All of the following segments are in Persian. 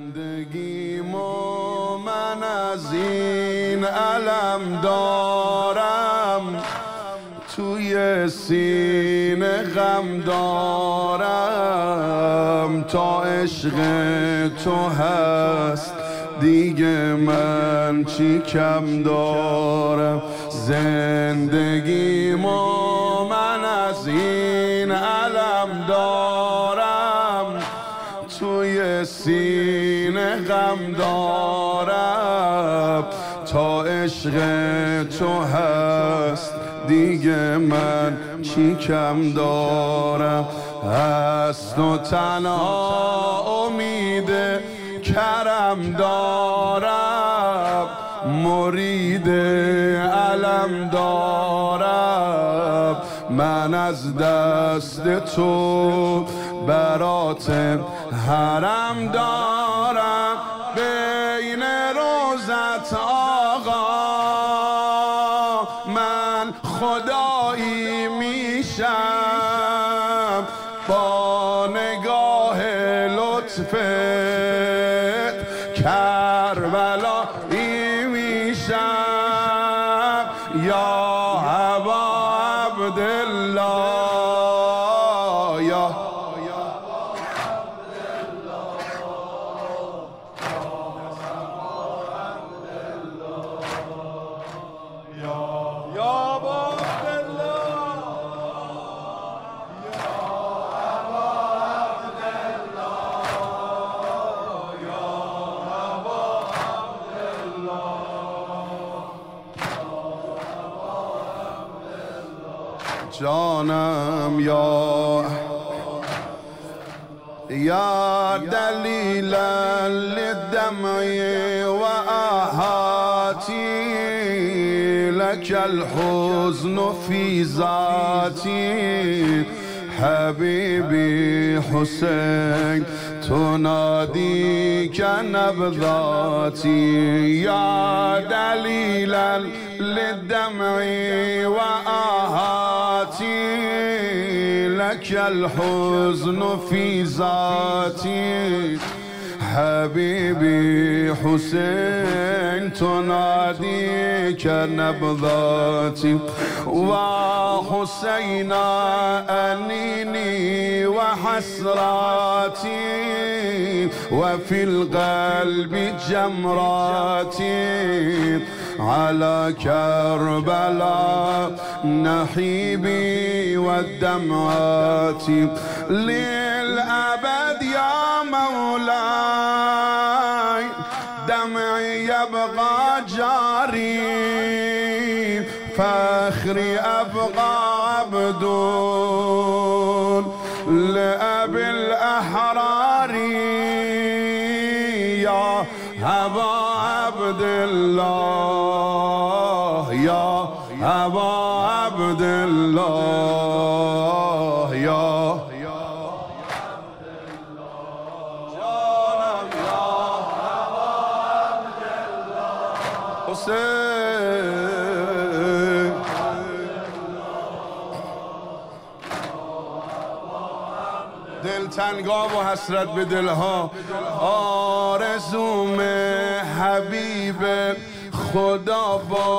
زندگیمو من از این علم دارم، توی سینه غم دارم. تا عشق تو هست دیگه من چی کم دارم. زندگیمو من از این علم دارم، توی سینه غم دارم. تا عشق تو هست دیگه من چی کم دارم. از تو تنها امید کرم دارم، مرید علم دارم. من از دست تو برات حرم دارم. بین روزت آقا من خدایی میشم، با نگاه لطفت کربلایی میشم. یا ابا عبدالله، یا جانم یا دلیلا للدمع و آهاتی، لك الحزن في ذاتی. حبیبی حسین تنادیک نبضاتی، یا دلیلا للدمع و آهاتی، لك الحزن في ذاتی. حبیبی حسین تنادیک نبضاتی، و حسینا انینی و حسراتی، و فی القلب جمراتی. على كربلاء نحيبي والدمعات، للأبد يا مولاي دمعي يبقى جاري، فخري أبقى عبد لأبي الأحرار. يا أبا عبد الله، يا أبا عبد الله، يا عبد الله. جانم يا أبا عبد الله حسين. دل تنگا و حسرت به دلها، آرزوم حبیب خدا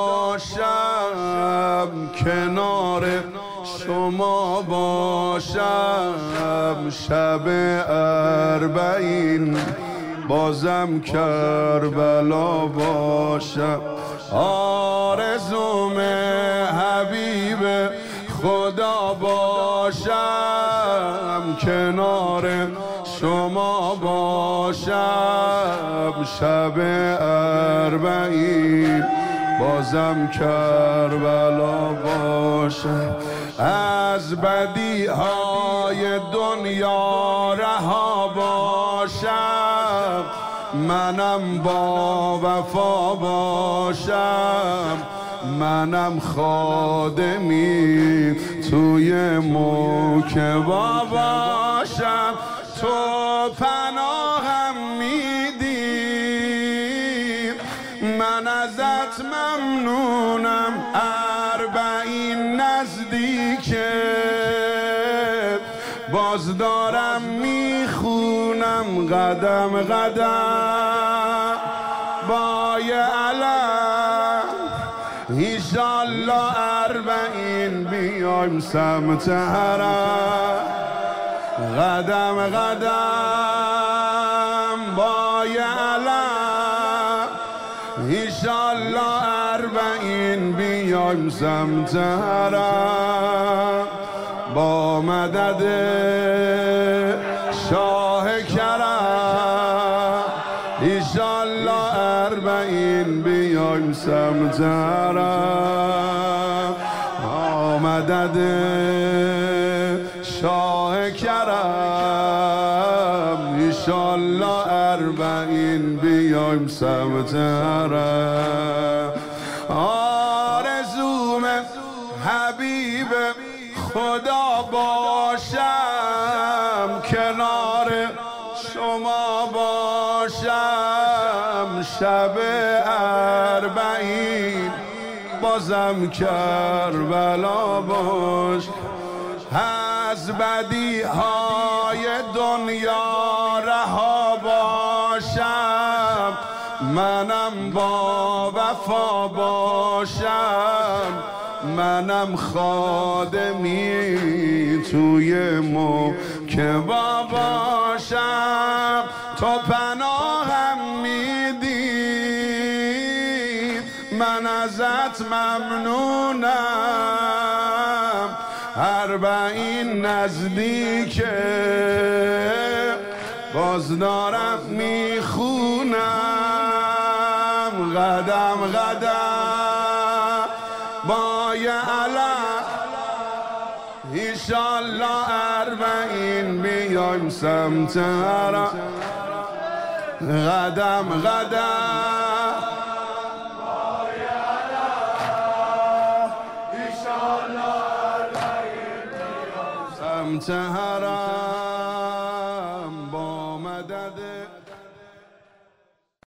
باشم، کنار شما باشم. شب اربعین بازم کربلا باشم. آرزوم حبیب خدا باشم، کنار شما باشم. شب اربعین بازم کربلا باشم. از بدیهای دنیا رها باشم، منم با وفا باشم. منم خادمی توی موکبا باشم. تو پناهم میدی من ازت ممنونم. اربعین نزدیکه باز دارم میخونم. میخونم قدم قدم با یه علم ایشالله 40 بیایم سمت حرم قدم قدم با یه علم ایشالله 40 بیایم سمت حرم با مدد شاه کرم ایشالله 40 بیایم سمت حرم با مدد شاه کرم ایشالله 40 بیایم سمت حرم آرزوم حبیب خدا باشم کنار شما باشم شب 40 بازم کربلا باش از بدیهای دنیا رها باشم منم با وفا باشم منم خادمی توی موکبا باشم تو پناهم میدی من ازت ممنونم 40 نزدیکه باز دارم میخونم قدم قدم با یه علم ایشالله 40 بیایم سمت حرم قدم قدم با یه علم ایشالله 40 بیایم سمت حرم